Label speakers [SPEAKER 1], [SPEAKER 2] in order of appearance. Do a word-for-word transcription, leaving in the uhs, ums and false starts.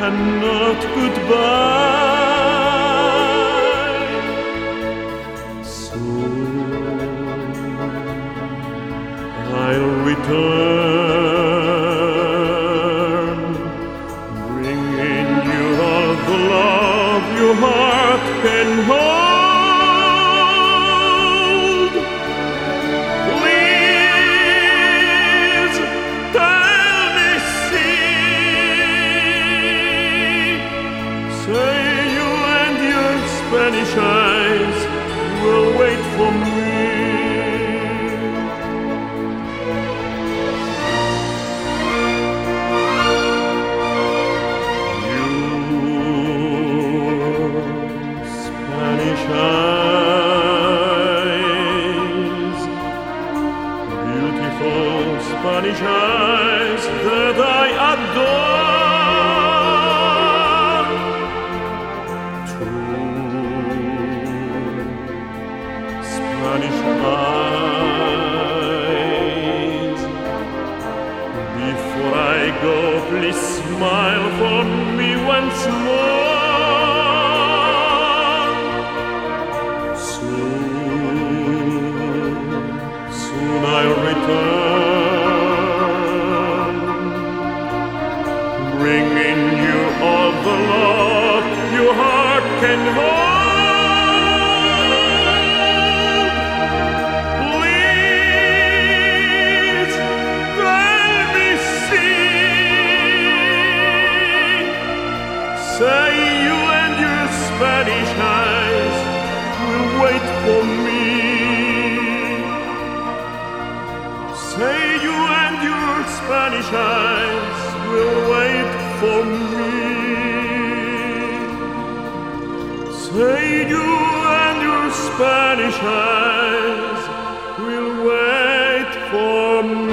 [SPEAKER 1] and not goodbye. Soon I'll return, bringing you all the love your heart can hold. Please tell me, see, say you and your Spanish eyes will wait for me. Spanish eyes, beautiful Spanish eyes that I adore. Two Spanish eyes. Before I go, please smile for me once more. I'll return, bringing you all the love your heart can hold. Please let me see, say you and your Spanish eyes will wait for me. Say you and your Spanish eyes will wait for me. Say you and your Spanish eyes will wait for me.